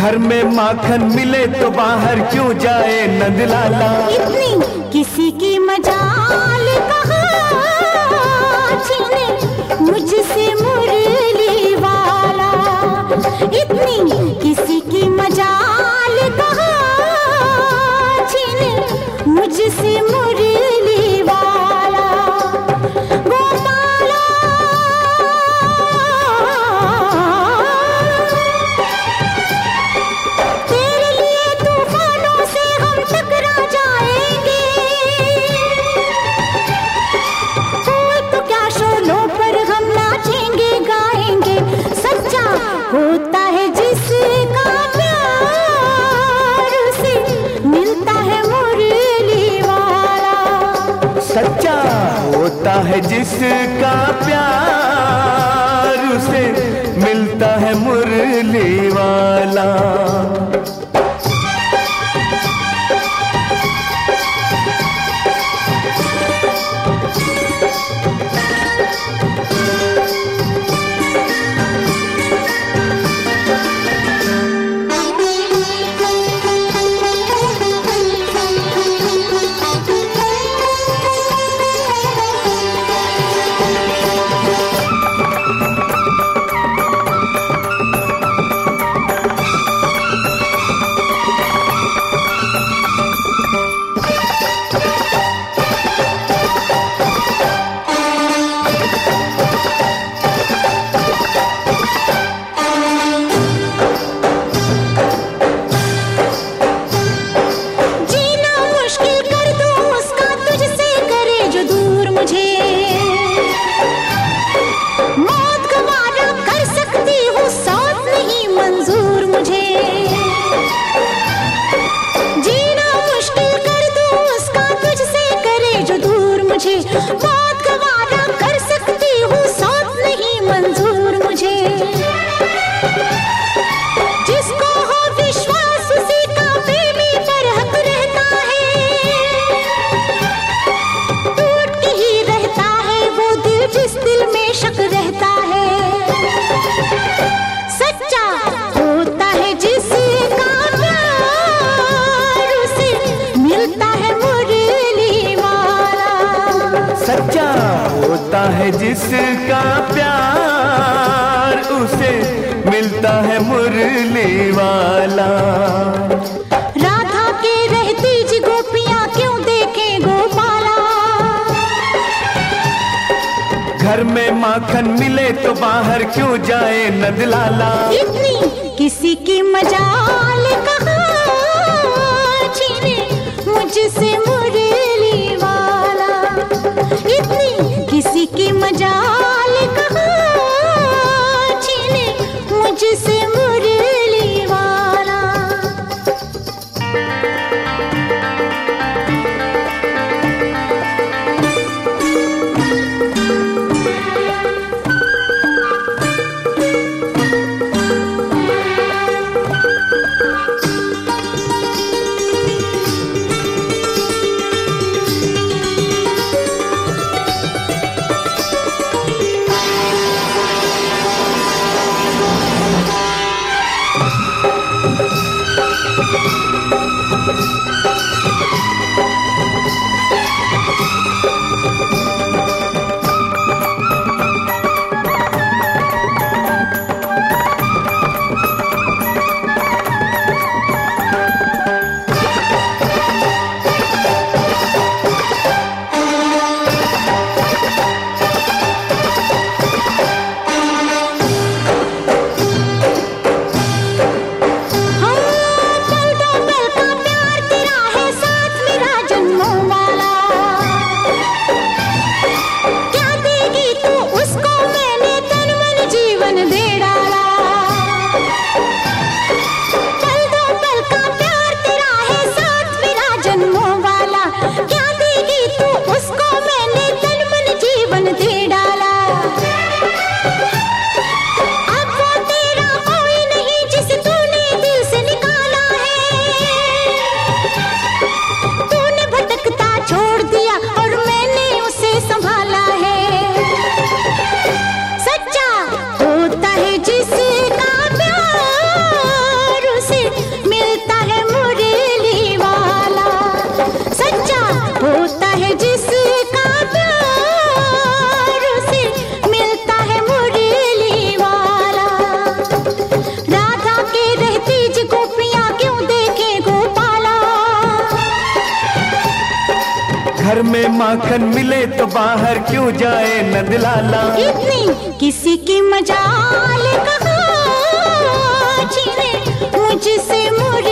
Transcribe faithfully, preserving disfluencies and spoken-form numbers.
घर में माखन मिले तो बाहर क्यों जाए नंदलाला। इतनी किसी की मजाल कहाँ छीने मुझसे मुरली वाला। इतनी किसी की मजाल कहाँ छीने मुझसे मुरली वाला। गोपाला तेरे लिए तूफानों से हम टकरा जाएंगे। कोई तो क्या शोलों पर हम नाचेंगे गाएंगे। सच्चा होता है जिसका प्यार उसे मिलता है मुरली वाला। सच्चा होता है जिसका प्यार उसे मिलता है मुरली वाला। बात गवारा कर सकती हूँ साथ नहीं मंजूर मुझे। जिसको हो विश्वास उसी का प्रेमी पर हक रहता है। टूट के ही रहता है वो दिल जिस दिल में शक रहता है। सच्चा होता है जिसका प्यार उसे मिलता है मुरली वाला। सच्चा होता है जिसका प्यार उसे मिलता है मुरली वाला। राधा के रहती जी गोपियां क्यों देखें गोपाला। घर में माखन मिले तो बाहर क्यों जाए नंदलाला। इतनी किसी की मजाल कहाँ छीने मुझसे मुरली वाला। इतनी किसी की मजाल कहाँ छीने मुझसे मुरली वाला। पल दो पल का प्यार तेरा है साथ में घर में माखन मिले तो बाहर क्यों जाए नंदलाला। इतनी किसी की मजाल कहाँ छीने मुझसे मुझे